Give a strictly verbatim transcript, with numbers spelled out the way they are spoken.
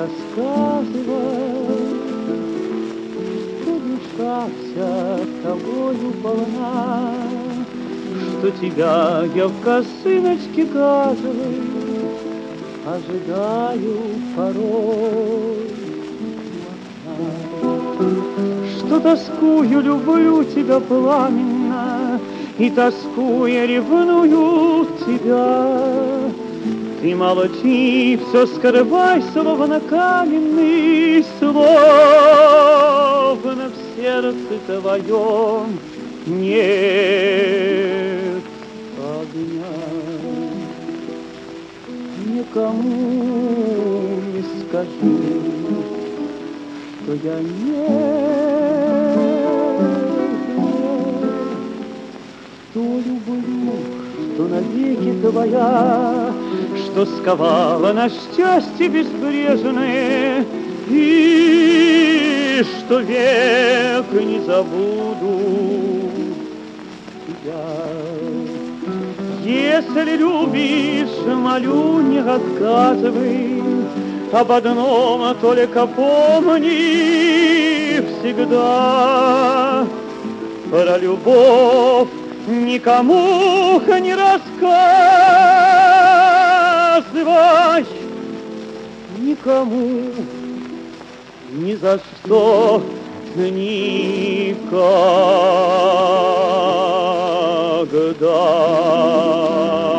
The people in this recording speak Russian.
рассказывай, что душа вся тобою полна, что тебя я в косыночке газовой ожидаю порой. Что тоскую, люблю тебя пламенно, и тоскуя ревную тебя. Ты молчи, все скрывай, словно каменный, словно в сердце твоем нет огня. Никому не скажи, что я не что люблю, что навеки твоя, что сковала на счастье безбрежное, и что век не забуду тебя. Если любишь, молю, не отказывай, об одном только помни всегда. Про любовь никому не рассказывай, никому, ни за что, никогда.